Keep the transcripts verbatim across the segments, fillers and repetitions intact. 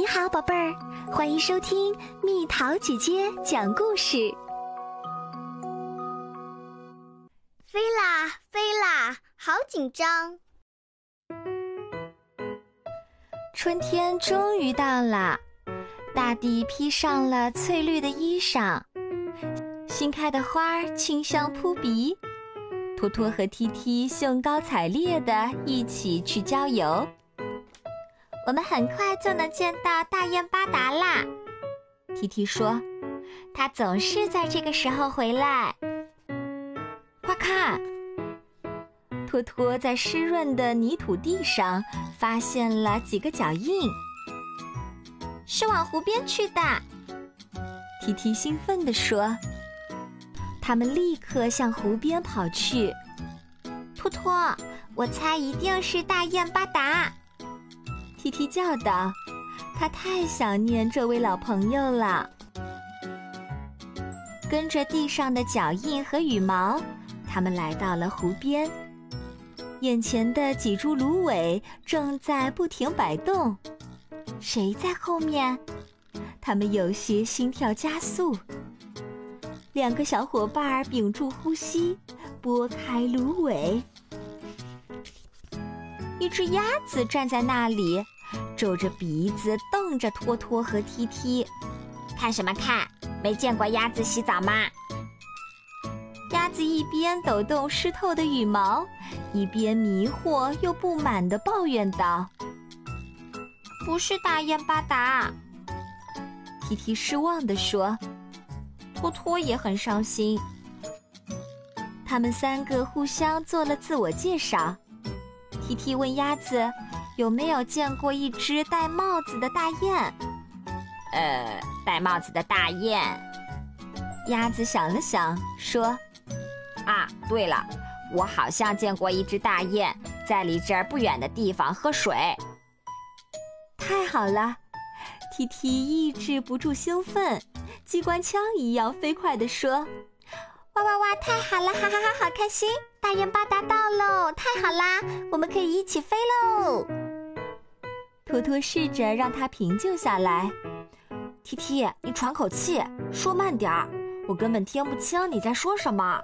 你好，宝贝儿，欢迎收听蜜桃姐姐讲故事。 飞啦飞啦，好紧张！ 春天终于到了，大地披上了翠绿的衣裳，新开的花儿清香扑鼻。托托和踢踢兴高采烈地一起去郊游。我们很快就能见到大雁巴达啦，踢踢说，他总是在这个时候回来。快看，托托在湿润的泥土地上发现了几个脚印，是往湖边去的。踢踢兴奋地说。他们立刻向湖边跑去。托托，我猜一定是大雁巴达。踢踢叫道，他太想念这位老朋友了。跟着地上的脚印和羽毛，他们来到了湖边。眼前的几株芦苇正在不停摆动，谁在后面？他们有些心跳加速。两个小伙伴屏住呼吸，拨开芦苇。一只鸭子站在那里，皱着鼻子瞪着托托和踢踢。看什么看？没见过鸭子洗澡吗？鸭子一边抖动湿透的羽毛，一边迷惑又不满地抱怨道：不是大雁巴达。踢踢失望地说。托托也很伤心。他们三个互相做了自我介绍。踢踢问鸭子有没有见过一只戴帽子的大雁。呃，戴帽子的大雁。鸭子想了想说，啊，对了，我好像见过一只大雁在离这儿不远的地方喝水。太好了，踢踢抑制不住兴奋，机关枪一样飞快地说，哇哇哇，太好了，哈哈哈，好开心，大雁巴达到喽，太好啦，我们可以一起飞喽。托托试着让他平静下来。踢踢，你喘口气，说慢点儿，我根本听不清你在说什么。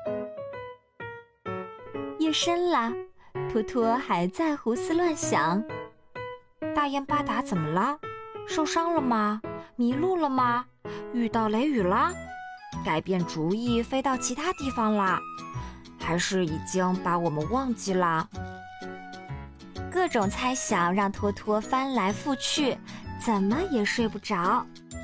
夜深了，托托还在胡思乱想。大雁巴达怎么了？受伤了吗？迷路了吗？遇到雷雨了？改变主意飞到其他地方了？还是已经把我们忘记了？各种猜想让托托翻来覆去，怎么也睡不着。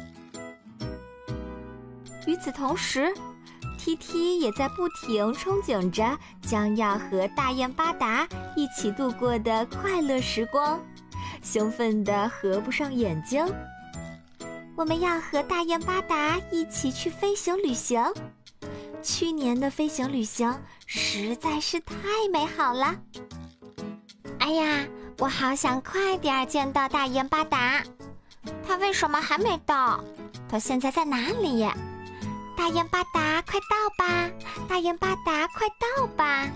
与此同时，踢踢也在不停憧憬着将要和大雁巴达一起度过的快乐时光，兴奋得合不上眼睛。我们要和大雁巴达一起去飞行旅行。去年的飞行旅行实在是太美好了。哎呀，我好想快点见到大雁巴达。他为什么还没到？他现在在哪里？大雁巴达，快到吧！大雁巴达，快到吧！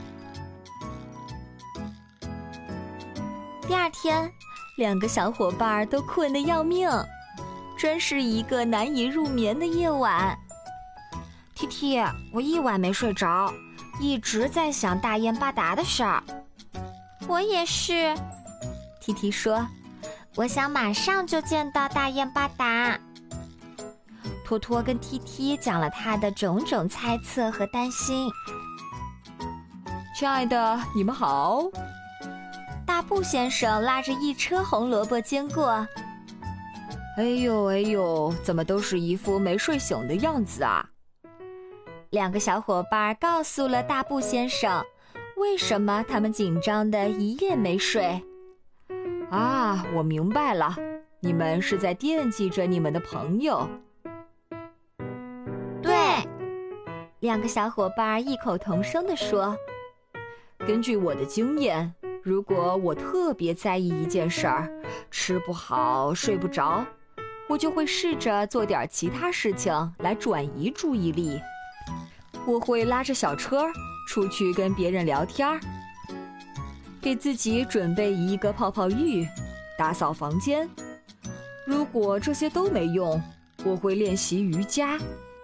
第二天，两个小伙伴都困得要命。真是一个难以入眠的夜晚。踢踢，我一晚没睡着，一直在想大雁巴达的事儿。我也是，踢踢说，我想马上就见到大雁巴达。托托跟踢踢讲了他的种种猜测和担心。 亲爱的，你们好。 大布先生拉着一车红萝卜经过。 哎呦哎呦，怎么都是一副没睡醒的样子啊！ 两个小伙伴告诉了大布先生，为什么他们紧张的一夜没睡。 啊，我明白了，你们是在惦记着你们的朋友。 对，两个小伙伴异口同声地说。 根据我的经验，如果我特别在意一件事儿，吃不好睡不着，我就会试着做点其他事情来转移注意力。我会拉着小车出去跟别人聊天，给自己准备一个泡泡浴，打扫房间。 如果这些都没用，我会练习瑜伽。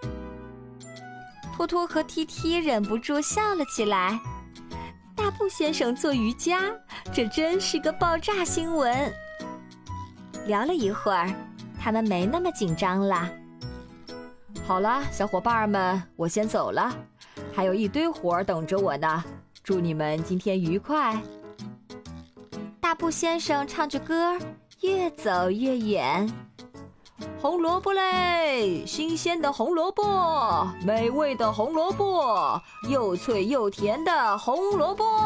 托托和踢踢忍不住笑了起来。大布先生做瑜伽，这真是个爆炸新闻。聊了一会儿，他们没那么紧张了。 好了，小伙伴们，我先走了，还有一堆活儿等着我呢。祝你们今天愉快。 大布先生唱着歌，越走越远。 红萝卜嘞，新鲜的红萝卜，美味的红萝卜，又脆又甜的红萝卜。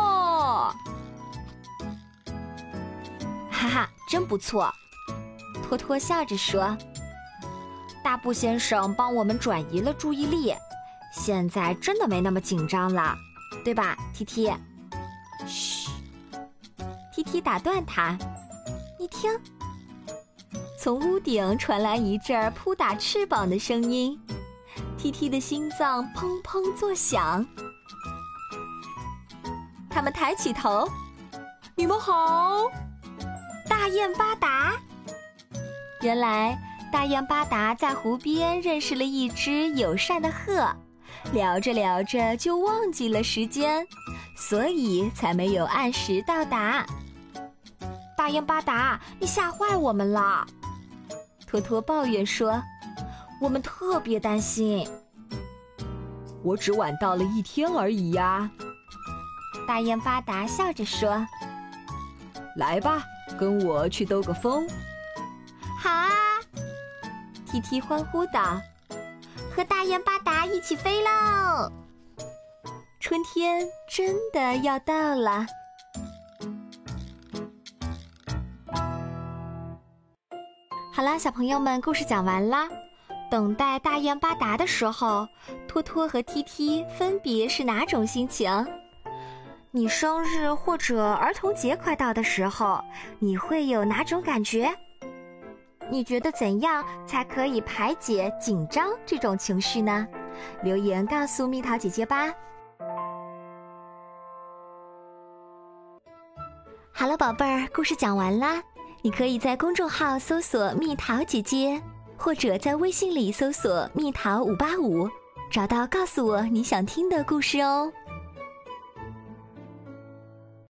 哈哈，真不错。托托笑着说。大布先生帮我们转移了注意力，现在真的没那么紧张了，对吧，踢踢？嘘，踢踢打断他，你听。从屋顶传来一阵扑打翅膀的声音，踢踢的心脏砰砰作响。他们抬起头，你们好，大雁巴达。原来大雁巴达在湖边认识了一只友善的鹤，聊着聊着就忘记了时间，所以才没有按时到达。大雁巴达，你吓坏我们了。托托抱怨说，我们特别担心。 我只晚到了一天而已呀。 大雁巴达笑着说， 来吧，跟我去兜个风。 好啊，踢踢欢呼道，和大雁巴达一起飞喽！春天真的要到了。好啦，小朋友们，故事讲完啦。等待大雁巴达的时候，托托和踢踢分别是哪种心情？你生日或者儿童节快到的时候，你会有哪种感觉？你觉得怎样才可以排解紧张这种情绪呢？留言告诉蜜桃姐姐吧。好了，宝贝儿，故事讲完啦。你可以在公众号搜索蜜桃姐姐，或者在微信里搜索蜜桃五八五，找到告诉我你想听的故事哦。